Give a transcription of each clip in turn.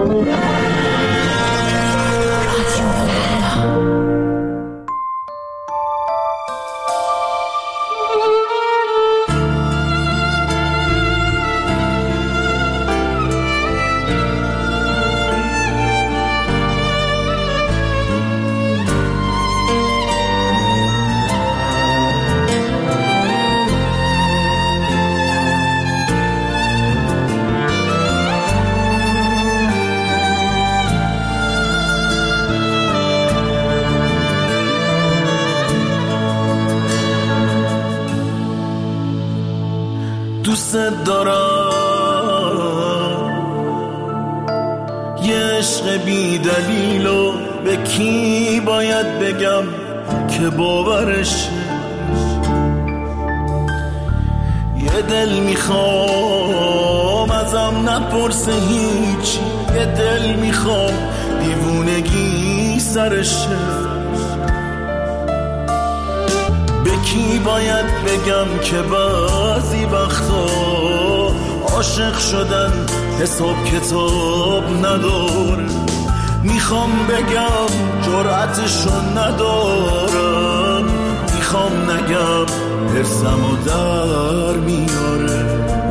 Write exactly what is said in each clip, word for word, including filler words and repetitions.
دوست دارم یه عشق بی دلیل و به کی باید بگم که باورش یه دل میخوام ازم نپرسه هیچ یه دل میخوام دیوونگی سرشه کی باید بگم که بعضی وقتا عاشق شدن حساب کتاب نداره میخوام بگم جرأتشو ندارم میخوام نگم حرصمو در میاره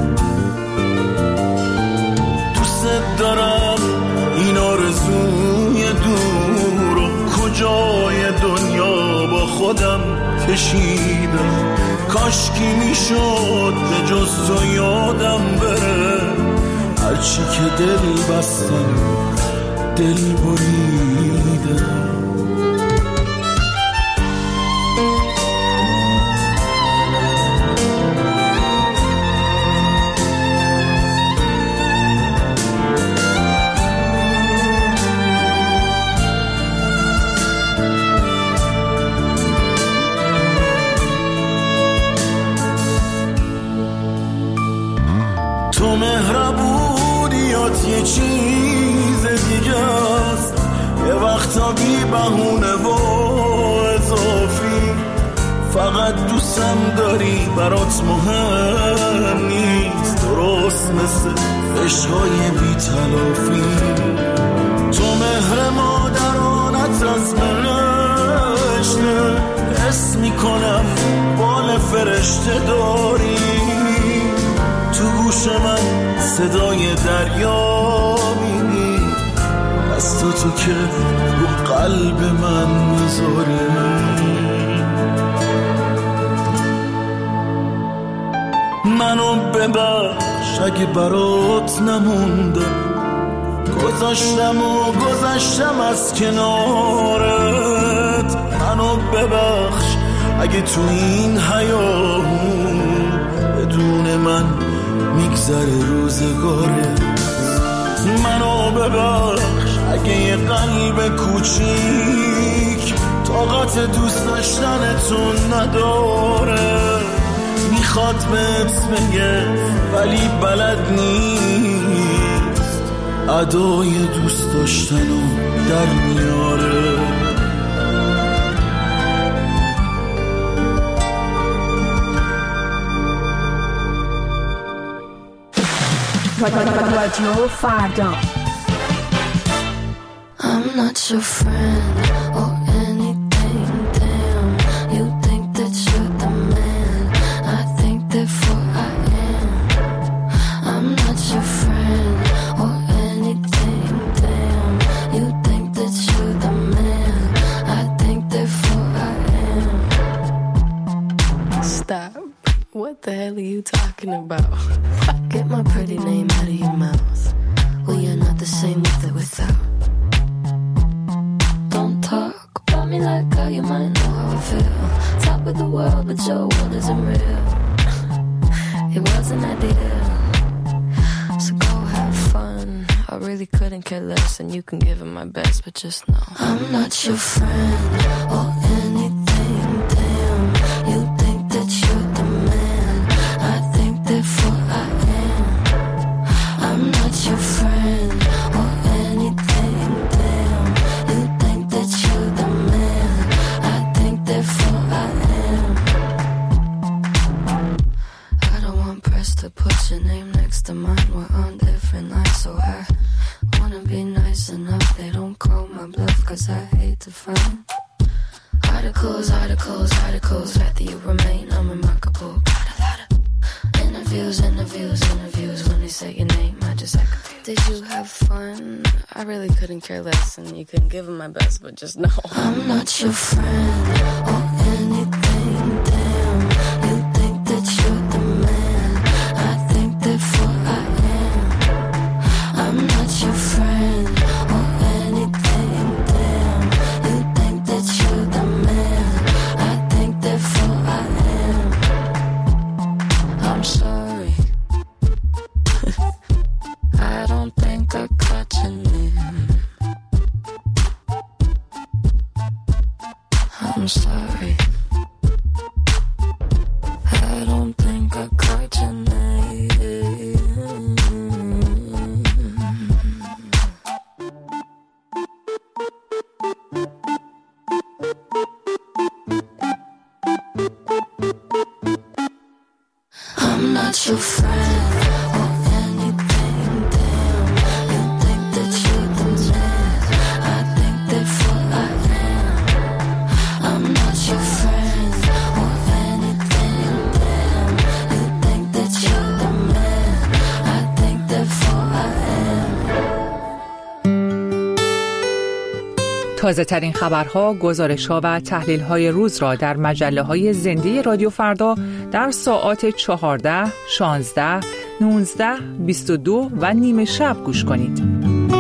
دوست دارم این آرزوی دور و کجای دنیا با خودم کشیدم کاشکی میشد به جز تو یادم بره هرچی که دل بستم دل بریدم تو مهربونیات یه چیز دیگه است یه وقتا بی بهونه و اضافی فقط دوستم داری برات مهم نیست درست مثل عشقای بی تلافی تو مهر مادرانت از بهشته حس میکنم بال فرشته داری تو گوش من صدای دریا میبینی از تو تو که رو قلب من میذاری منو ببخش اگه برات نموندم گذاشتم و گذاشتم از کنارت منو ببخش اگه تو این حیاهون بدون من میگذره روزگاره منو ببخش اگه یه قلب کوچیک طاقت دوست داشتنتون نداره میخواد بهت بگه ولی بلد نیست ادای دوست داشتنو در میاره رادیو فردا. I'm not your friend or anything, damn. You think that you're the man, I think therefore I am. I'm not your friend or anything, damn. You think that you're the man, I think therefore I am. Stop. What the hell are you talking about? Get my pretty name out of your mouth. Well, you're not the same with it without. Don't talk about me like how you might know how I feel. Top of the world, but your world isn't real. It wasn't ideal. So go have fun. I really couldn't care less, and you can give it my best, but just know I'm not your friend or anything, damn. You think that you're the man, I think therefore I am. I'm not your friend or anything, damn. You think that you're the man, I think therefore I am. I don't want press to put your name next to mine. We're on different lines, so I wanna be nice enough, they don't call my bluff, cause I hate to find articles, articles, articles, rather you remain unremarkable. Got a lot of interviews, interviews, interviews, when they say your name, I just act confused. Did you have fun? I really couldn't care less, and you couldn't give them my best, but just know I'm not your friend, or anything, damn. You think that you're the man, I think therefore I am. I'm not your friend, or anything, damn. You think that you're the man, I think therefore I am. I'm sorry, I don't think I caught your name. I'm sorry, I don't think I caught your name. I'm not your friend, or anything, damn. You think that you're the man, I think therefore I am. I'm not your friend, or anything, damn. You think that you're the man, I think therefore I am. تازه ترین خبرها، گزارش‌ها و تحلیل‌های روز را در مجله‌های زنده رادیو فردا در ساعات چهارده، شانزده، نوزده، بیست و دو و نیمه شب گوش کنید.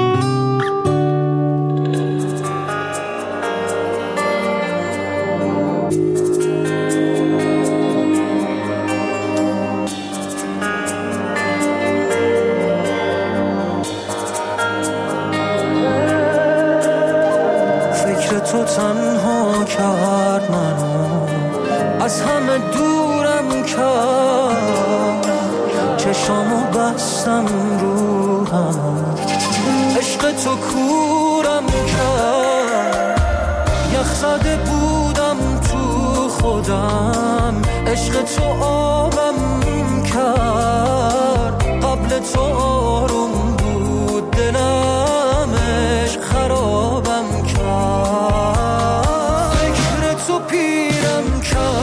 تو تنها کرد منو، از همه دورم کرد، چشامو بستم رو هم، عشق تو کورم کرد، یخ زده بودم تو خودم، عشق تو آبم کرد، قبل تو آروم بود دلم، عشق خرابم کرد، فکر تو پیرم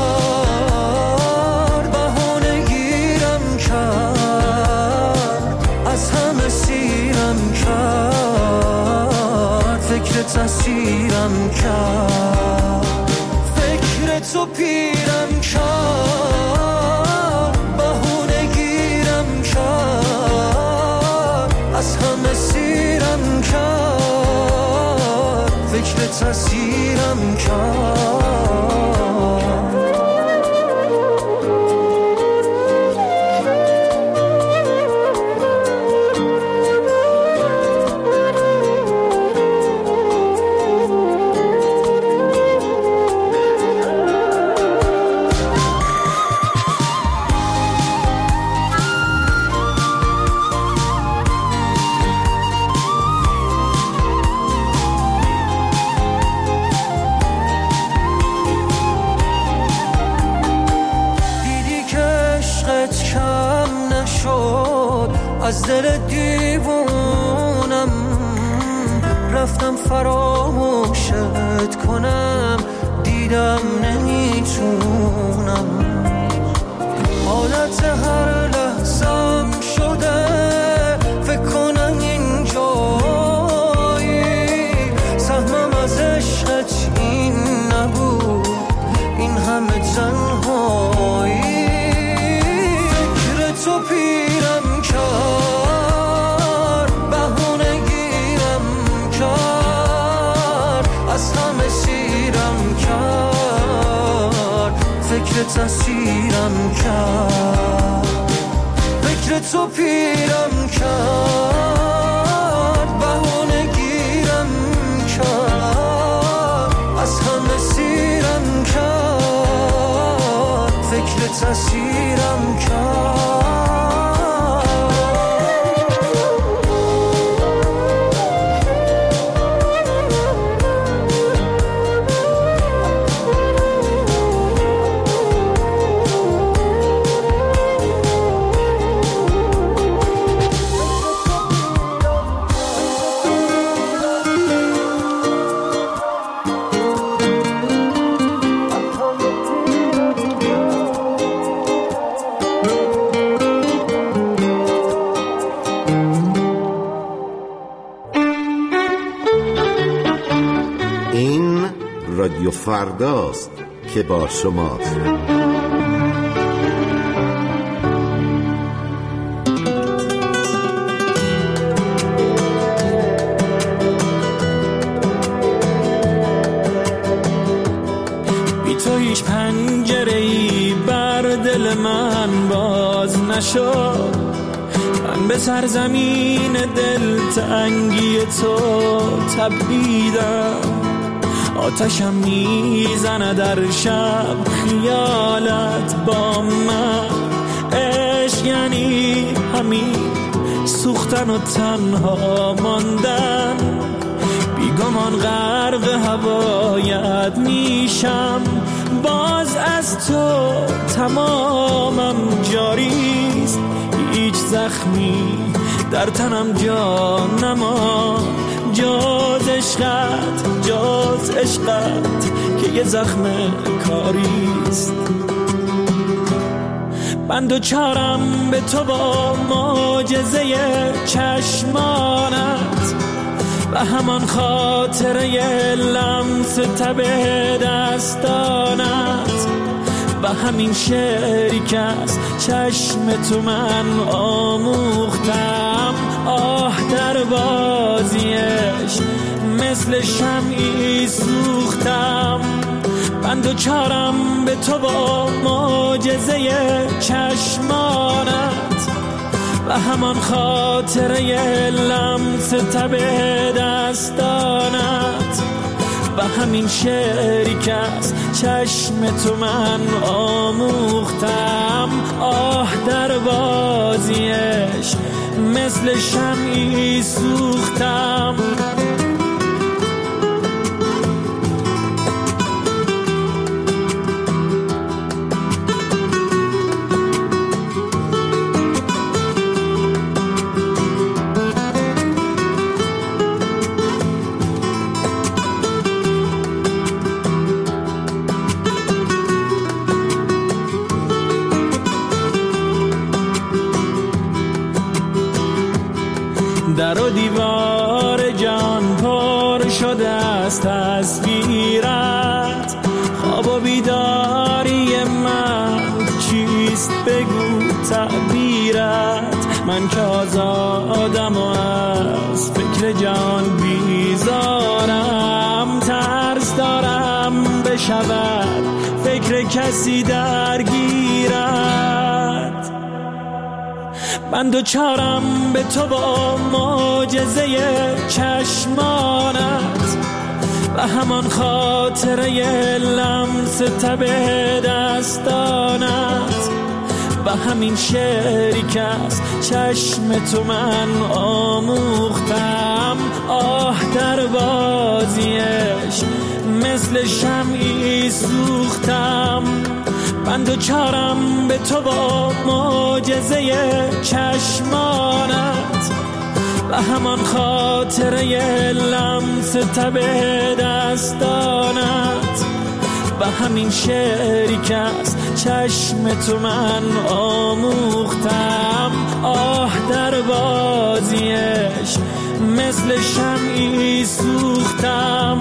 کرد، بهانه گیرم کرد، از همه سیرم کرد، فکر تسیرم کرد، فکر تو پیرم کرد، بهانه گیرم کرد، از همه سیرم کرد، فکر تسیرم کرد. از دل دیوونم رفتم فراموشت کنم، دیدم نمیتونم، عادت هر لحظم شده، فکر کنم اینجایی، سهمم از عشقت این نبود، این همه تنهایی، فکر تو پیرم کرد، بهونه گیرم کرد، از همه سیرم کرد، فکر تسیرم کرد، فکر تو پیرم کرد، بهونه گیرم کرد، از همه سیرم کرد، فکر تسیرم کرد. رادیو فرداست که با شماست. بی تو هیچ پنجره‌ای بر دل من باز نشد، من به سرزمین دلتنگی تو تبعیدم. آتشم میزنه در شب خیالت با من، عشق یعنی همین سوختن و تنها ماندن. بیگمان غرق هوایت میشم، باز از تو تمامم جاریست. هیچ زخمی در تنم جا نما، جاز عشقت جاز عشقت که یه زخم کاریست. من دوچارم به تو با معجزه چشمانت و همان خاطره لمس تب دستانت و همین شعری که از چشم تو من آموختم. آه در بازیش مثل شمعی سوختم. من دوچارم به تو با معجزه چشمانت و همان خاطره لمس تب دستانت و همین شعری که از چشم تو من آموختم. آه در بازیش مثل شمعی سوختم. در و دیوار جان پر شده است تصویرت، خواب و بیداری من چیست بگو تعبیرت. من که آزادم و از فکر جان بیزارم، ترس دارم بشود فکر کسی درگیرت. من دوچارم به تو با معجزه چشمانت و همان خاطره لمس تب دستانت و همین شعری که از چشم تو من آموختم. آه در بازیش مثل شمعی سوختم. من دوچارم به تو با معجزه چشمانت و همان خاطره لمس تب دستانت و همین شعری که از چشم تو من آموختم. آه در بازیش مثل شمعی سوختم.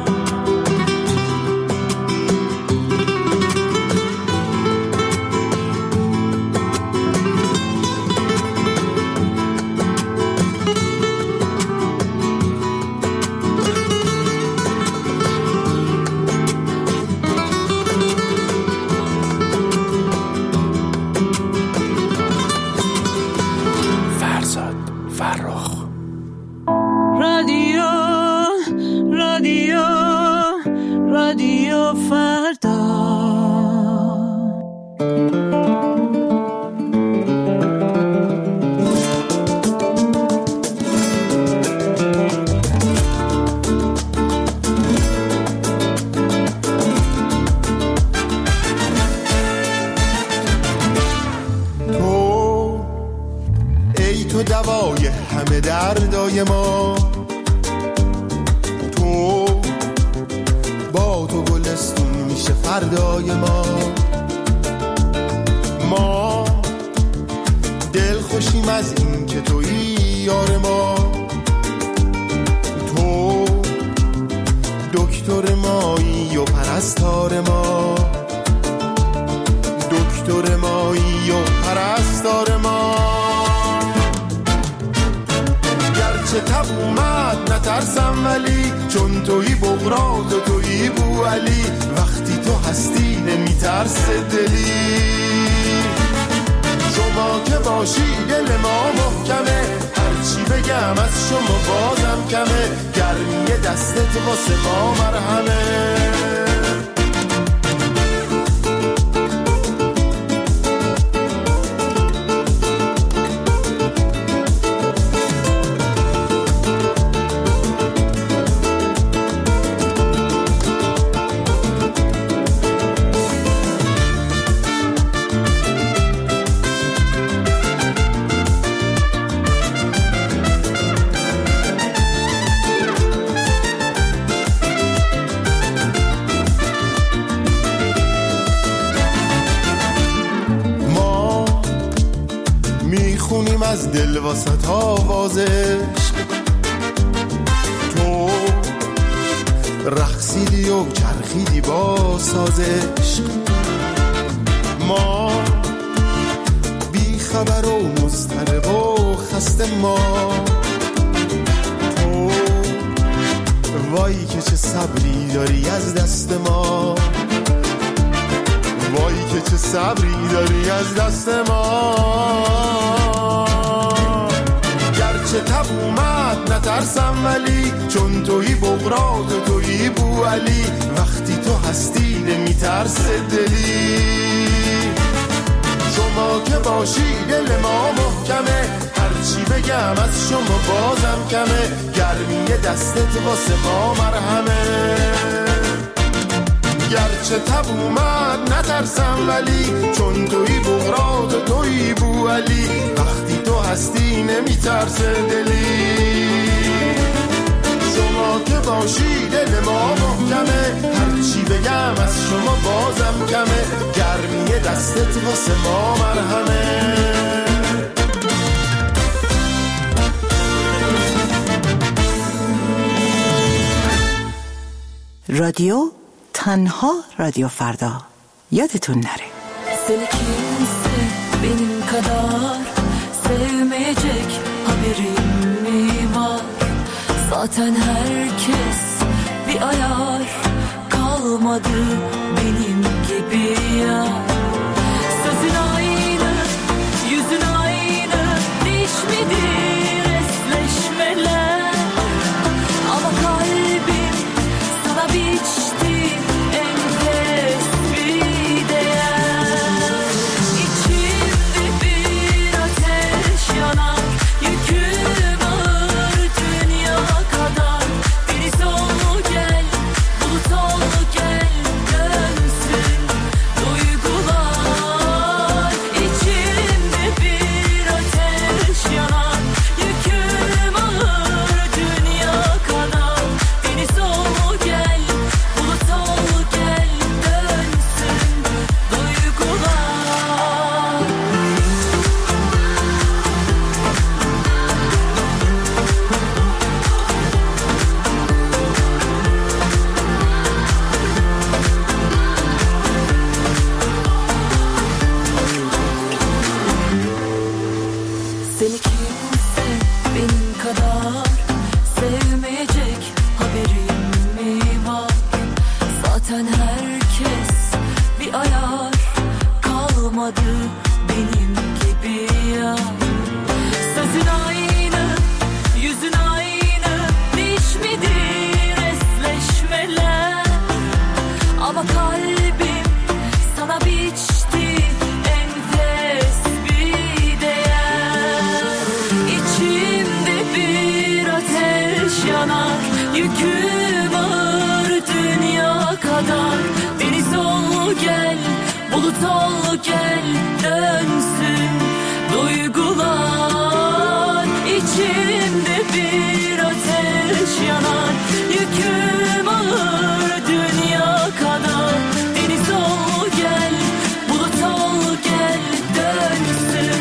دوای همه دردای ما، تو با تو گلستون میشه فردای ما. ما دل خوشیم از این که تویی یار ما، تو دکتر مایی و گرچه تب اومد نترسم ولی چون تویی بغرات و تویی بوعلی وقتی تو هستی نمیترسه دلی شما که باشی دل ما محکمه هرچی بگم از شما بازم کمه گرمی دستت واسه ما مرهمه از دل واسط آواز عشق تو رقصیدی و چرخیدی با ساز عشق ما بی خبر و مضطرب و خسته ما تو وای که چه صبری داری از دست ما وای که چه صبری داری از دست ما گرچه تب اومد نترسم ولی چون تویی بغرات و تویی بوعلی وقتی تو هستی نمیترسه دلی شما که باشی دل ما محکمه هرچی بگم از شما بازم کمه گرمی دستت واسه ما مرهمه گرچه تب اومد نترسم ولی چون تویی بغرات و تویی بوعلی وقتی تو هستی نمیترسه دلی شما که باشی دل ما محکمه هرچی بگم از شما بازم کمه گرمی دستت واسه ما مرهمه رادیو تنها رادyo فردا yadetun nere. Seni kimse benim kadar sevmeyecek haberim mi var? Zaten herkes bir ayar kalmadı benim gibi ya. Sözün aynı, yüzün aynı, değişmedi resleşmeler. Ama kalbim sana biçti enfes bir değer. İçimde bir ateş yanar, yüküm ağır dünya kadar. Deniz ol gel, bulut ol gel, dönsün duygular. İçimde bir ateş yanar, yüküm ağır dünya kadar. Deniz ol gel, bulut ol gel, dönsün duygular. Seni kimse benim kadar sevmeyecek haberim mi var? Zaten herkes bir ayar kalmadı benim gibi ya. Sözün aynı, yüzün aynı, değişmedi resleşmeler. Ama kalbim sana biçti enfes bir değer. İçimde bir ateş yanar, yüküm ağır dünya kadar. Deniz ol gel, bulut ol gel, dönsün duygular. İçimde bir ateş yanar, yüküm ağır dünya kadar. Deniz ol gel, bulut ol gel, dönsün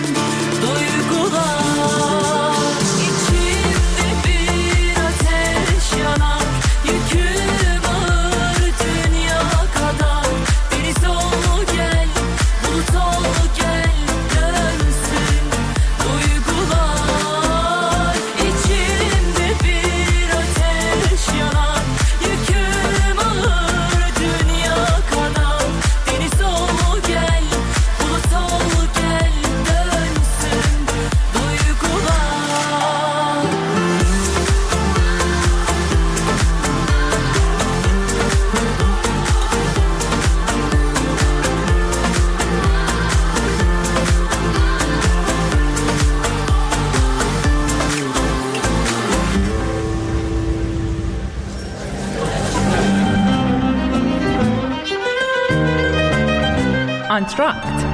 duygular. İçimde bir ateş yanar, yüküm ağır dünya kadar. Deniz ol gel, bulut ol gel, آنتراکت.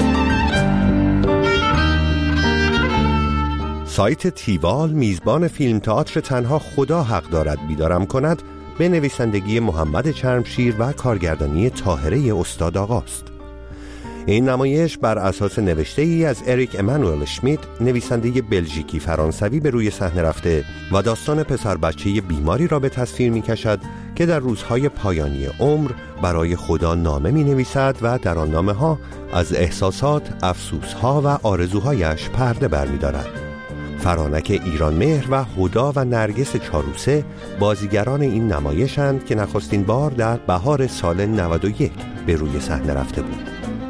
سایت تیوال میزبان فیلم تئاتر تنها خدا حق دارد بیدارم کند به نویسندگی محمد چرمشیر و کارگردانی طاهره استاد آقاست. این نمایش بر اساس نوشته ای از اریک امانوئل شمیت، نویسنده بلژیکی فرانسوی به روی صحنه رفته و داستان پسر بچه بیماری را به تصویر می کشد که در روزهای پایانی عمر برای خدا نامه می نویسد و در آن نامه ها از احساسات، افسوسها و آرزوهایش پرده بر می دارد. فرانک ایرانمهر و هدا و نرگس چاروسه بازیگران این نمایشند که نخستین بار در بهار سال نود و یک به روی صحنه رفته بود.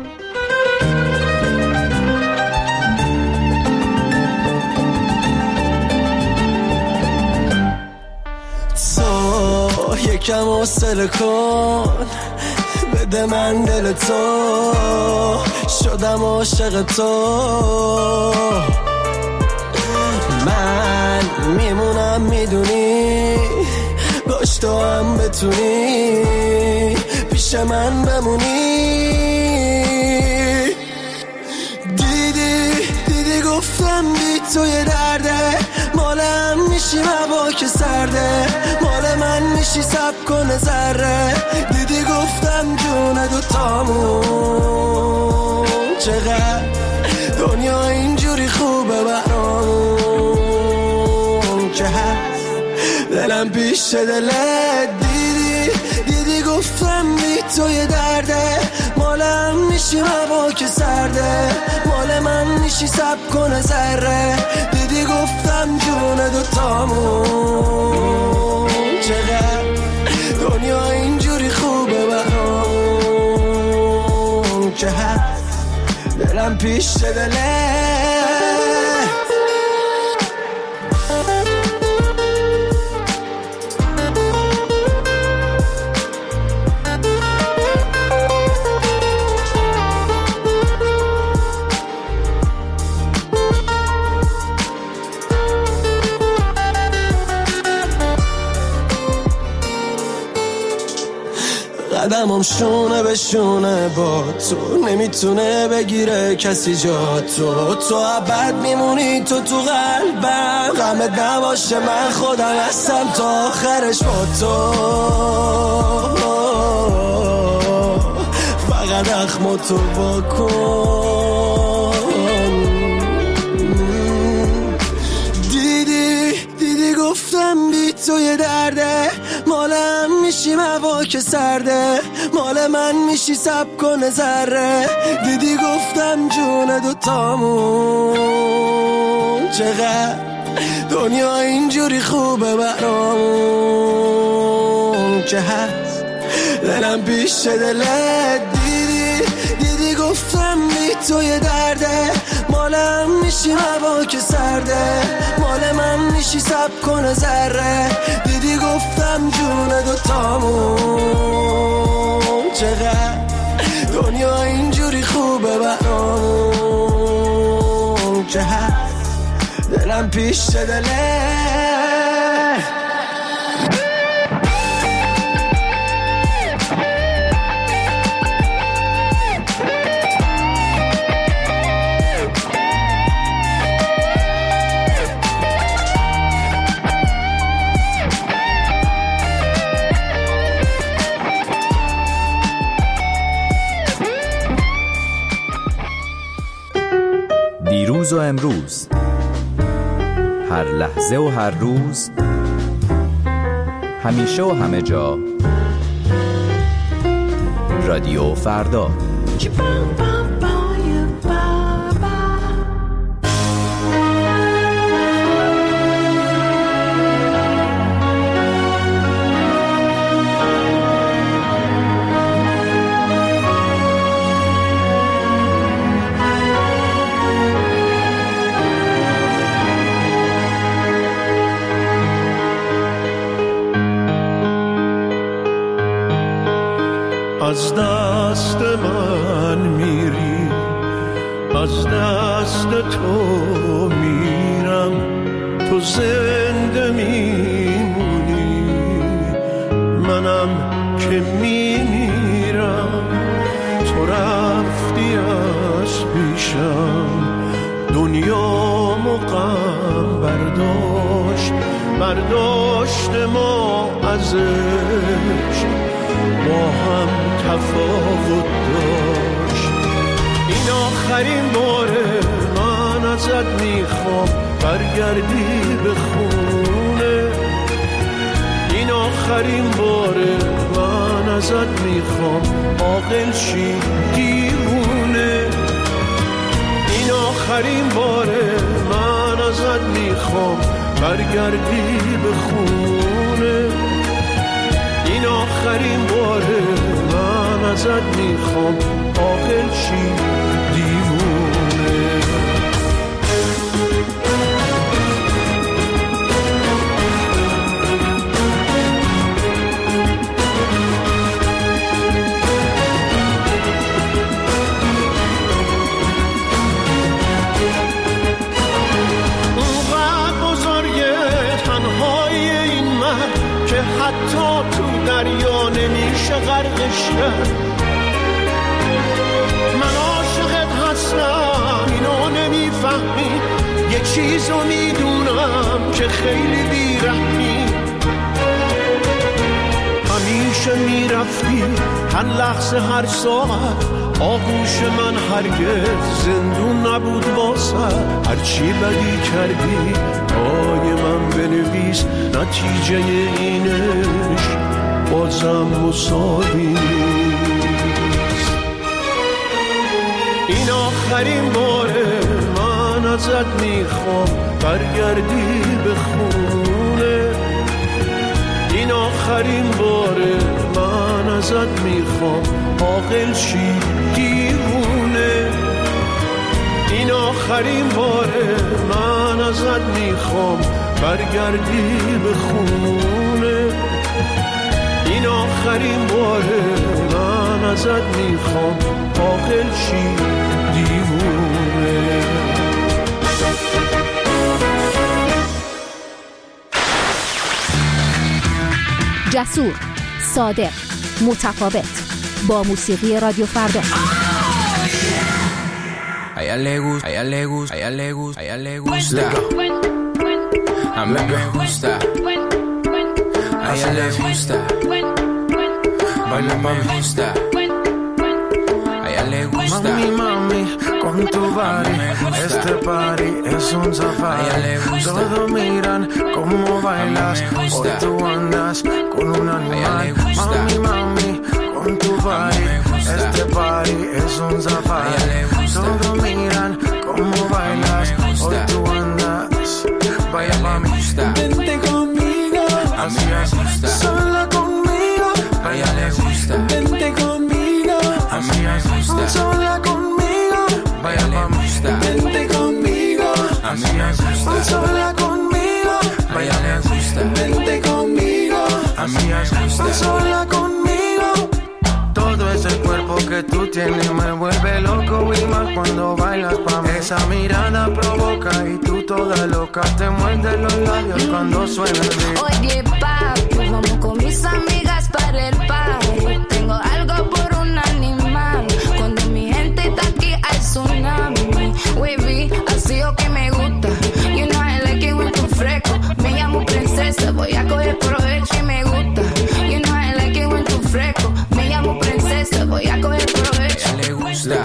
تو یکم حوصله کن، بده من دل تو، شدم عاشق تو. من میمونم میدونی، باش تو هم بتونی پیش من بمونی. دیدی دیدی گفتم بی توی درده، مال هم میشی هوا که سرده، مال من میشی سب کنه ذره. دیدی گفتم جون دوتامون چقدر دنیا اینجوری خوبه برام که هست دلم پیش دلت. دیدی دیدی گفتم بی توی درده، مالم میشی هوا که سرده، مال من میشی سب کنه ذره. دیدی گفتم جون دوتامون چقدر دنیا اینجوری خوبه برام که هست دلم پیش دلت. قدمم شونه به شونه با تو، نمیتونه بگیره کسی جا تو. تو ابد میمونی تو تو قلبم، غمت نباشه من خودم هستم تا آخرش با تو. فقط اخمو تو بکن. دیدی دیدی گفتم بی توی درده، مالم میشی هوا که سرده، مال من میشی سب کنه ذره. دیدی گفتم جون دوتامون چقدر دنیا اینجوری خوبه برام که هست دلم پیش دلت. دیدی دیدی گفتم بی توی درده، مالم میشی هوا که سرده، مال من میشی سب کنه ذره. دیدی گفتم جون دوتامون چقدر دنیا اینجوری خوبه برام که هست دلم پیش دلت. دیروز و امروز، هر لحظه و هر روز، همیشه و همه جا، رادیو فردا. از دست من میری، از دست تو میرم، تو زنده میمونی، منم که میمیرم. تو رفت باشم. دنیا مقام برداشت برداشت ما ازش، با هم تفاوت داشت. این آخرین باره من ازت میخوام برگردی به خونه. این آخرین باره من ازت میخوام عاقل شی دیوونه. این آخرین باره من ازت میخوام برگردی به خونه. این آخرین باره من ازت میخوام عاقل شی دیوونه. حتی تو دریا نمیشه غرقش کرد. من عاشقت هستم اینو نمیفهمی، یه چیزو میدونم که خیلی بیرحمی. همیشه میرفتی هر لحظه هر ساعت، آغوش من هرگز زندون نبود واسه. هرچی بدی کردی پای من بنویس، نتیجه اینش بازم مساوی نیست. این آخرین باره من ازت میخوام برگردی به خونه. این آخرین باره من ازت میخوام عاقل شی دیوونه. این آخرین باره من ازت میخوام برگردی به خونه. این آخرین باره من ازت میخوام عاقل شی دیوونه. جسور، صادق، متفاوت، با موسیقی رادیو فردا. A ella le gusta, a ella le gusta, a ella le gusta, a ella le gusta. A mí me gusta. A ella le gusta. Baila me gusta. A ella le gusta. Mami, mami, con tu body, este party es un safari. Todos miran cómo bailas, hoy tú andas con un animal. Mami, mami, con tu body, este party es un safari. Todos miran cómo bailas, hoy tú andas. Vaya mami, vente conmigo, así es, sola conmigo. Vaya le gusta, vente conmigo, así es, sola conmigo. Vaya mami, vente conmigo, así es, sola conmigo. Vaya le gusta, vente conmigo, así es, sola conmigo. Todo ese cuerpo que tú tienes me vuelve loco y más cuando bailas pa' mí. Esa mirada provoca y tú toda loca te muerdes los labios cuando suena el beat. Oye papi, vamos con mis amigas para el party. Tengo algo por un animal. Cuando mi gente está aquí hay tsunami. Wavy, así o que me gusta. You know I like it when tú fresco. Me llamo princesa, voy a coger provecho y me gusta. You know I like it when tú fresco. Me llamo princesa, voy a coger provecho. A ella le gusta.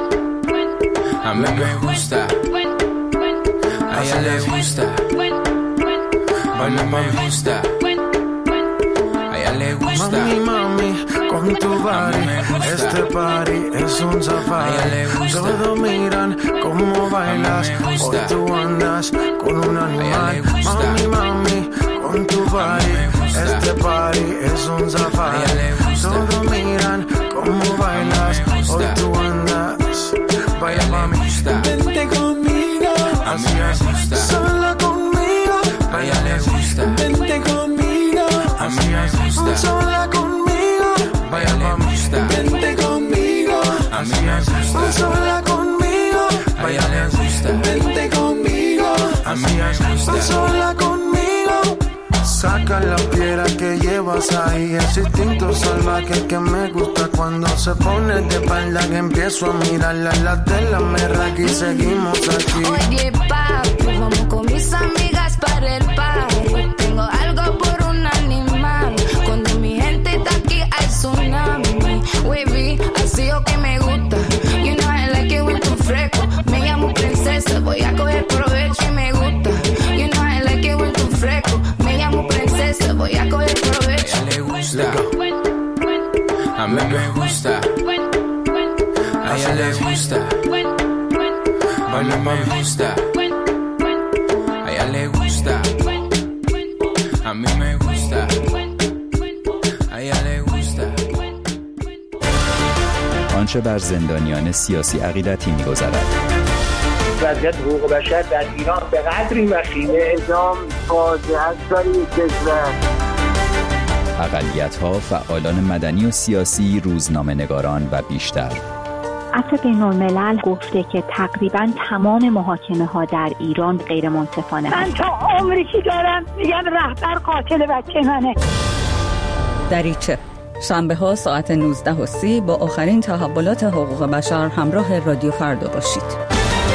A mí me gusta. A ella le gusta. Baila me gusta. A ella le gusta. Mami, mami, con tu body, este party es un safari. Todos miran cómo bailas, hoy tú andas con un animal. Mami, mami, con tu body, este party es un safari. Todos miran cómo bailas, hoy tú andas. Vaya mami, vente conmigo, así es, sola conmigo. Vaya le gusta, vente conmigo, así es, sola conmigo. Vaya mami, vente conmigo, así es, sola conmigo. Vaya le gusta, vente conmigo, así es, sola conmigo. Saca la piedra que lleva llevas ahí. Ese instinto salvaje que me gusta cuando se pone de espalda, que empiezo a mirarla. Las de la merra y seguimos aquí. Oye, papi, vamos con mis amigas para el party. Tengo algo por un animal. Cuando mi gente está aquí hay tsunami. Wavy, así o que me gusta. You know I like it with tu fresco. Me llamo princesa, voy a coger provecho y me gusta. You know I like it with tu fresco. Me llamo princesa, voy a coger provecho. A ella le gusta, a mí me gusta. A ella le gusta, a mí me gusta. A ella le gusta, a mí me gusta. A ella le gusta. آنچه بر زندانیان سیاسی عقیدتی می‌گذرد. وضعیت حقوق بشر در ایران به قدری وخیمه، اعدام فاجعه است برای کشور. اقلیت‌ها، فعالان مدنی و سیاسی، روزنامه‌نگاران و بیشتر. عفو بین‌الملل گفته که تقریباً تمام محاکمه‌ها در ایران غیر منصفانه. من تا عمری که دارم میگم رهبر قاتل بچه منه. دریچه شنبه ها ساعت نوزده و سی با آخرین تحولات حقوق بشر همراه رادیو فردا باشید.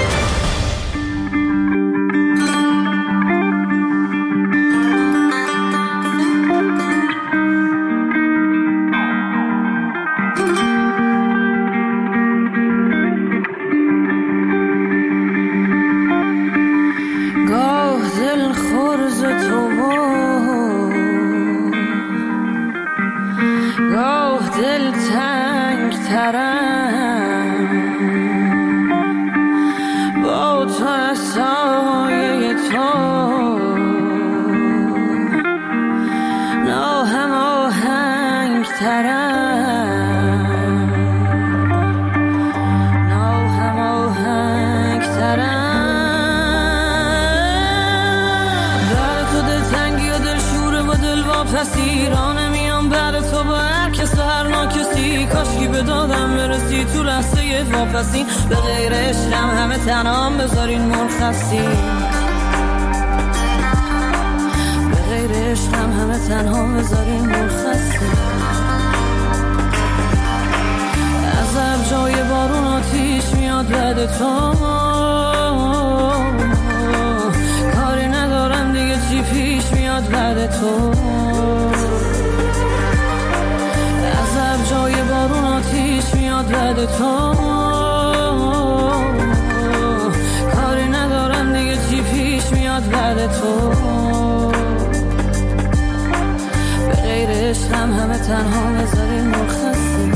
به غیر عشقم همه تنام بذارین مرخصی. به غیر عشقم همه تنها بذارین مرخصی. از هر جای بارون آتیش میاد بعد تو. کاری ندارم دیگه چی پیش میاد بعد تو. از هر جای بارون آتیش میاد بعد تو. کاری ندارم دیگه چی پیش میاد بعد تو. به غیر عشقم همه تنها بذارین مرخصی.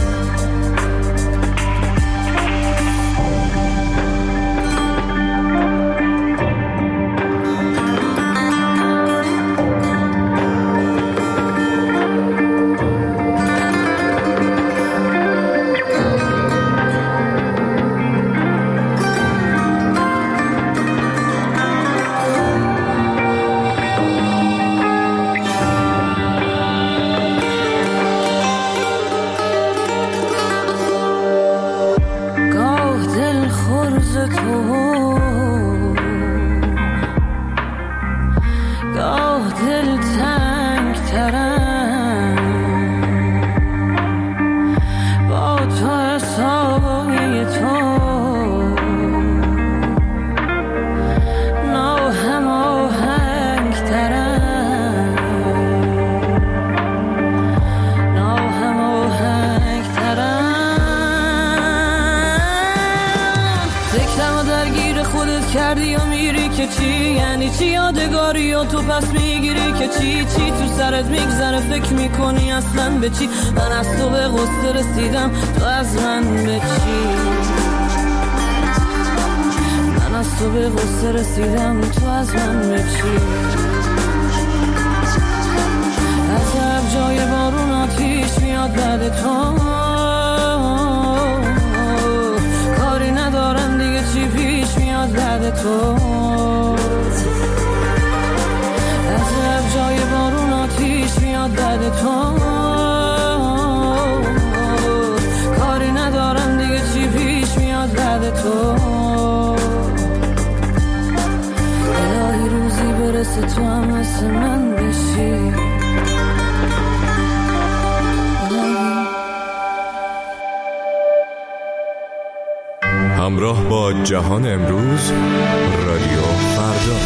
تو پس میگیری که چی چی تو سرت میگذره فکر میکنی اصلا به چی. من از تو به قصد رسیدم تو از من به چی. من از تو به قصد رسیدم تو از من به چی. از هر جای بارون آتیش میاد بعد تو. کاری ندارم دیگه چی پیش میاد بعد تو. جای بارون آتیش میاد بعد تو. کاری ندارم دیگه چی پیش میاد بعد تو. الهی روزی برسه تو هم مثل من بشی. جهان امروز، رادیو فردا.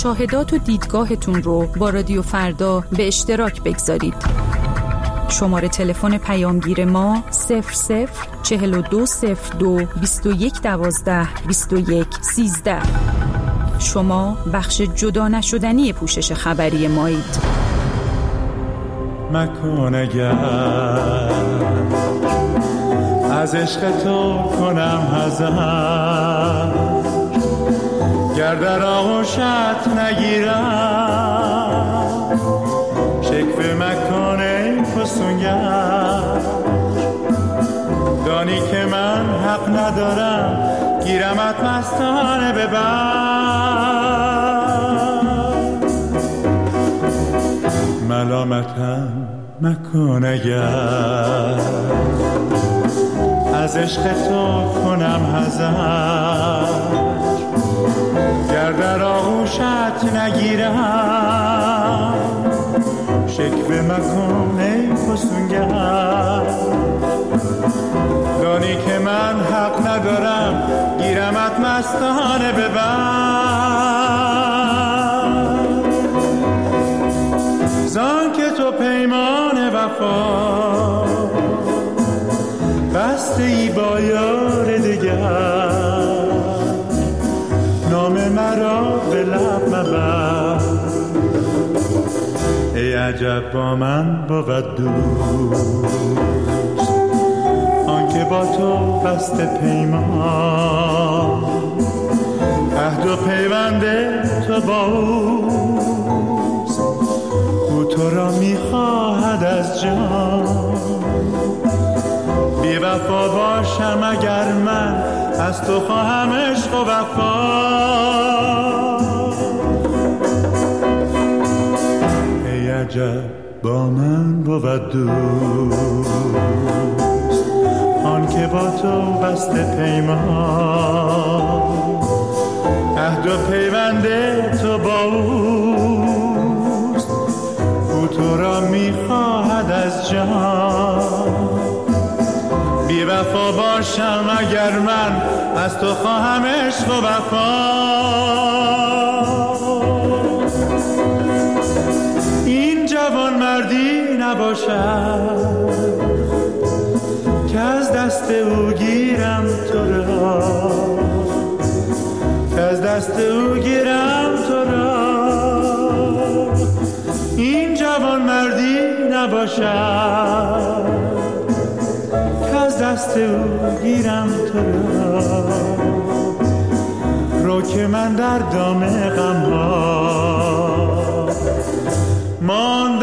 مشاهدات و دیدگاهتون رو با رادیو فردا به اشتراک بگذارید. شماره تلفن پیامگیر ما صفر صفر چهل و دو صفر دو بیست و یک دوازده بیست و یک سیزده. شما بخش جدا نشدنی پوشش خبری مایید. مکن اگر از عشق تو کنم حذر، گر در آغوشت نگیرم شکوه مکن ای فسونگر. دانی که من حق ندارم گیرمت مستانه ببر. ملامتم مکن اگر از عشق تو کنم حذر، گر در آغوشت نگیرم شکوه مکن ای فسونگر. دانی که من حق ندارم گیرمت مستانه ببر. زان که تو پیمان وفا بسته ای با یار دگر، نام مرا به لب مبر. ای عجب با من بود دوست آنکه با تو بسته پیمان، عهد و پیوند تو با اوست، او تو را میخواهد از جان. بی وفا باشم اگر من از تو خواهم عشق و وفا. ای عجب با من بود دوست آن که با تو بسته پیمان، عهد و پیوند تو با اوست، او تو را میخواهد از جان. بی وفا باشم اگر من از تو خواهم عشق و وفا. این جوان مردی نباشد که از دست او گیرم تو را، که از دست او گیرم تو را. این جوان مردی نباشد که از دست او گیرم تو را. رو که من در دام غم ها ماندم